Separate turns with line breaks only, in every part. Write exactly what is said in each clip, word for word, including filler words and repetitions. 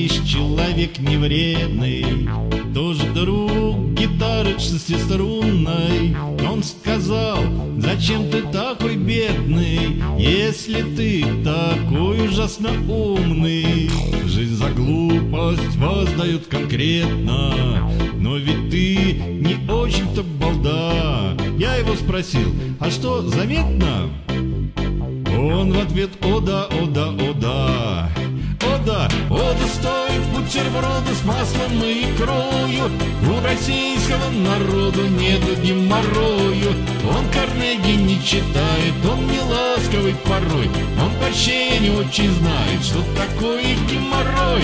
говоришь, человек не вредный, тоже друг гитары шестиструнной. Он сказал: зачем ты такой бедный, если ты такой ужасно умный? Жизнь за глупость воздает конкретно, но ведь ты не очень-то балда. Я его спросил: а что, заметно? Он в ответ: о да, о да, о да. О да, о да, стоит бутерброды с маслом и икрою. У российского народу нету геморрою. Он Карнеги не читает, он не ласковый порой. Он вообще не очень знает, что такое геморрой.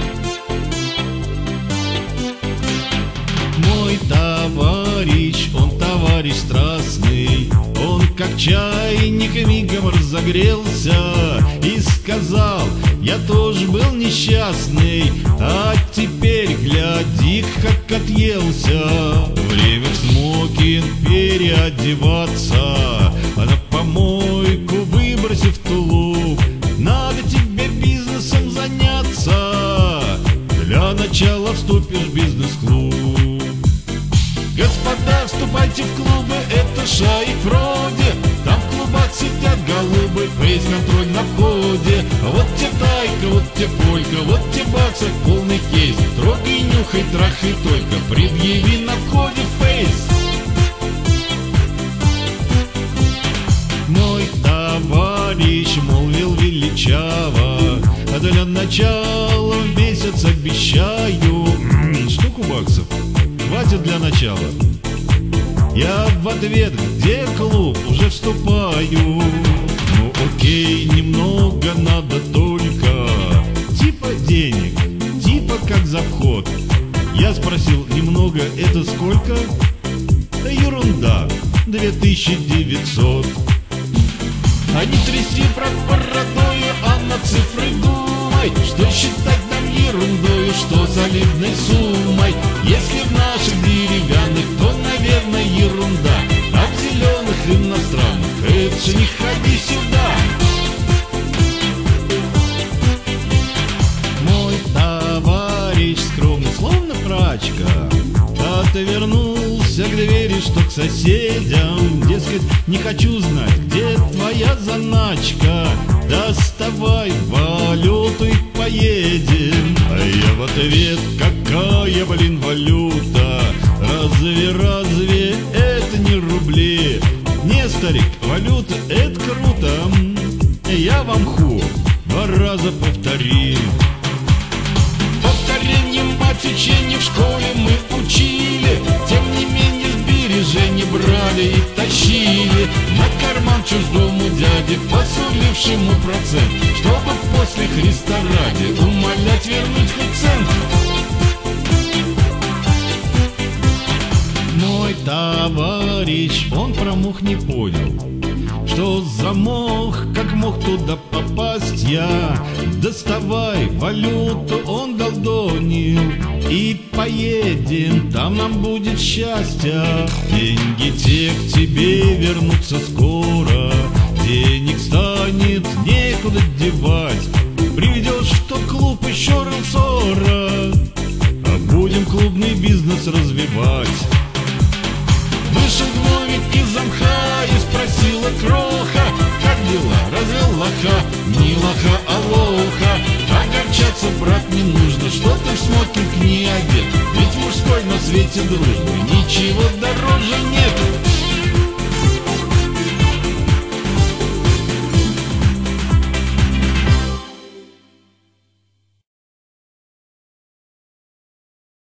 Мой товарищ, он товарищ страстный, он как чайник мигом разогрелся и сказал: я тоже был несчастный, а теперь гляди, как отъелся. Время в смокинг переодеваться, а на помойку выбросив тулуп. Надо тебе бизнесом заняться, для начала вступишь в бизнес-клуб. Господа, вступайте в клубы, это шаик вроде. Там в клубах сидят голубы, фейс-контроль на входе. Вот те тайка, вот те полька, вот те баксы, полный кейс. Трогай, нюхай, трахай только, предъяви на входе фейс. Мой товарищ молвил величаво: а для начала в месяц обещаю м-м, штуку баксов. Хватит для начала. Я в ответ: где клуб? Уже вступаю. Ну окей, немного надо только, типа денег, типа как за вход. Я спросил: немного это сколько? Да ерунда, две тысячи девятьсот. А не тряси, брат, бородою, а на цифры думай. Что считать нам ерундою, что солидной суммой? Если в наших деревянных, то, наверное, ерунда. А в зеленых иностранных это же не ходи сюда. Мой товарищ скромный, словно прачка, отвернулся к двери, что к соседям. Дескать, не хочу знать, где твоя заначка. Доставай валюту и поедем. А я в ответ: какая, блин, валюта? Разве, разве это не рубли? Не, старик, валюта — это круто. Я вам ху, два раза повтори. Повторением мать учения в школе мы учили. Тем не менее сбережения брали и тащили на карман чужому дяде, посулившему процент, чтобы после Христа ради умолять вернуть хоть цент. Мой товарищ, он про мух не понял, что за мох, как мог туда попасть я. Доставай валюту, он долдонил, и поедем, там нам будет счастье. Деньги те к тебе вернутся скоро, денег станет некуда девать. Приведешь в тот клуб еще раз сорок, а будем клубный бизнес развивать. Вышел гномик из мха и спросила кроха: как дела, развел лоха? Не лоха, а лоха. Огорчаться, брат, не нужно, что ты в смокинг не одет. Ведь мужской на свете дружбы ничего дороже нет.